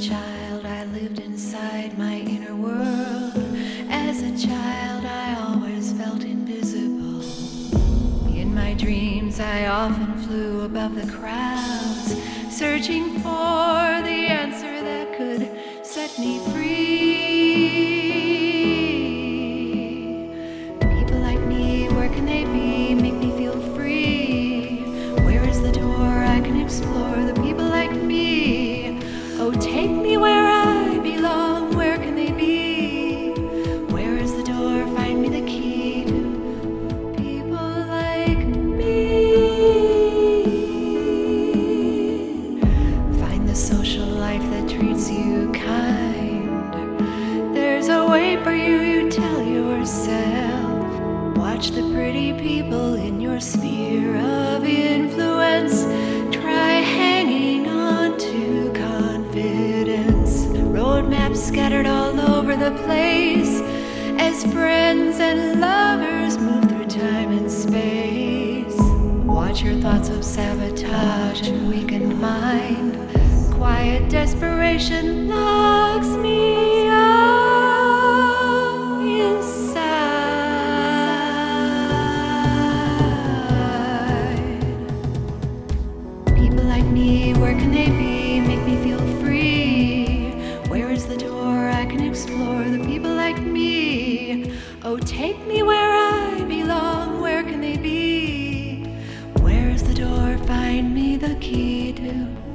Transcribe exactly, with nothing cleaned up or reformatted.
child, I lived inside my inner world. As a child, I always felt invisible. In my dreams, I often flew above the crowds, searching for the answer that could set me free. People like me, where can they be? Make me feel free. Where is the door I can explore the people like me? Oh, take me where I belong. Where can they be? Where is the door? Find me the key to people like me. Find the social life that treats you kind. There's a way for you, you tell yourself. Watch the pretty people in your sphere of influence. Try hanging on to confidence. Roadmaps scattered all over the place as friends and lovers move through time and space. Watch your thoughts of sabotage and weakened mind. Quiet desperation locks me up inside. People like me, where can they be? Make me feel free. Where is the door I can explore the people like me? Oh, take me where I belong. Where can they be? Where is the door? Find me the key to